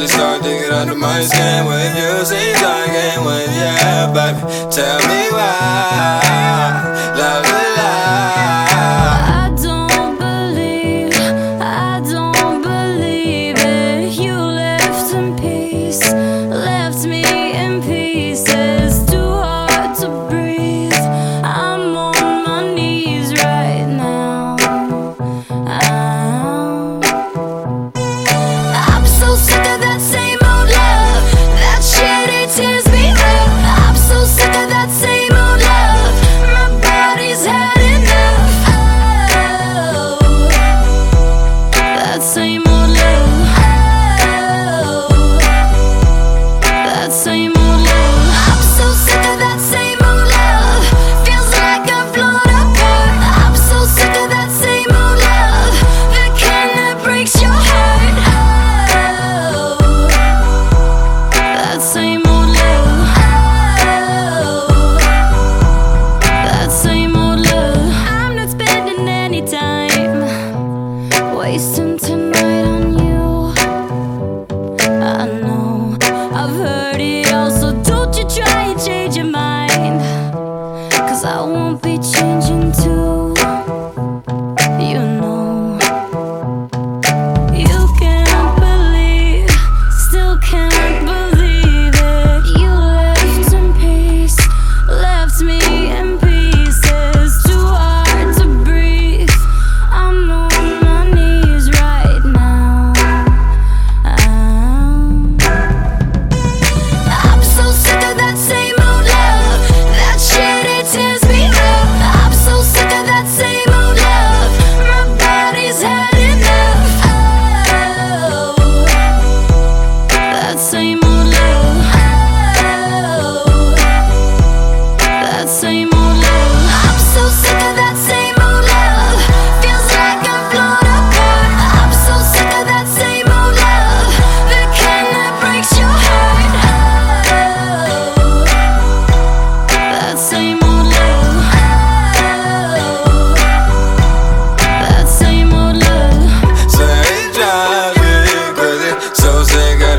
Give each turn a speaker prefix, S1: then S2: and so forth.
S1: really start to get under my skin with you. Seems like ain't when, yeah, baby. Tell me why love's a lie.
S2: I don't believe it. You left in peace, left me in pieces. Too hard to breathe. I'm on my knees right now. I'm so sick of that same old love. That shit, it tears me up. I'm so sick of that same old love. My body's had enough. Oh, that same old love. Oh, that same old love. I'm so sick of that same old love. Feels like I've blown apart. I'm so sick of that same old love. The kind that breaks your heart. Oh, that same old love. Oh, that same old love. I'm not spending any time wasting tonight on you. I know I've heard it all, so don't you try and change your mind, 'cause I won't be changing too. You know, you can't believe, still can't believe it. You left in peace, left me in pieces. Too hard to breathe. I'm on my knees right now. I'm so sick of that same old love. That shit, it tears me up. I'm so sick of that same old love. My body's had enough. Oh, that same old love. Oh, that same old love. I'm so sick of that same old love. Feels like I've blown apart. I'm so sick of that same old love. The kind that breaks your heart. Oh, that same old love. Oh, that same old love.
S1: Say it drives me crazy. So sick